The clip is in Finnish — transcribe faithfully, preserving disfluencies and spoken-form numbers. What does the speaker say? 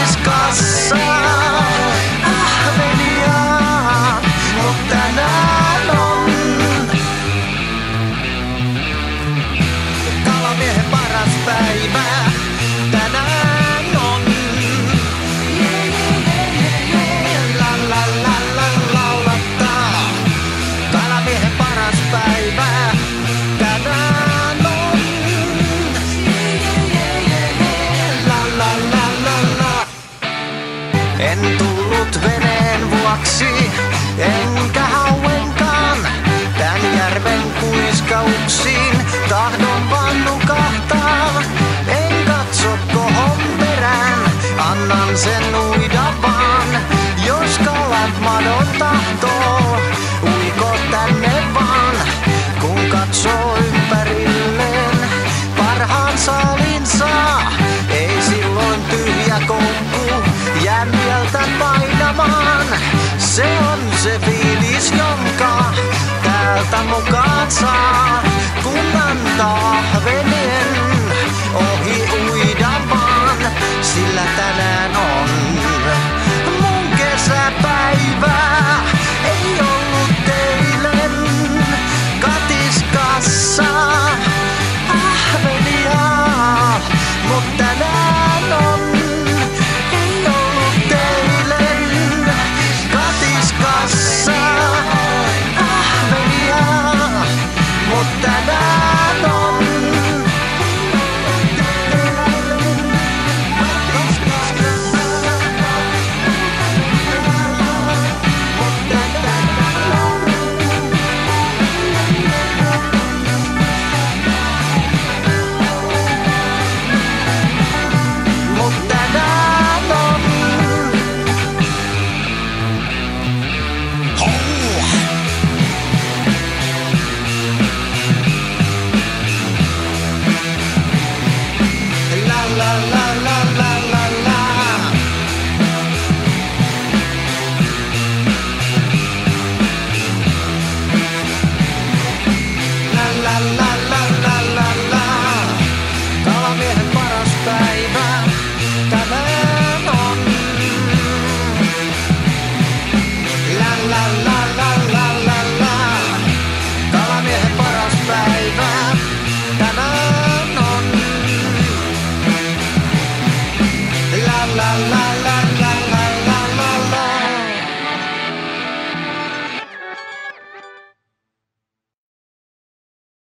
niskassa. Ahvenia, mut tänään on kalamiehen paras päivä. Tänään on la la la la laulattaa. Kalamiehen paras päivä. Tänään on la la la la la. En tullut veneen vuoksi, enkä hauenkaan tän järven kuiskauksiin. Tahdon vaan nukahtaa, en katso kohon perään. Annan sen uida vaan, jos kalat madon tahtoo. Uiko tänne vaan, kun katsoo ympärilleen. Parhaan saalin saa, ei silloin tyhjä koukku jää mieltä painamaan. Se on se fiilis, jonka täältä mukaan saa, kun antaa ahvenen ohi uida vaan, sillä tänään on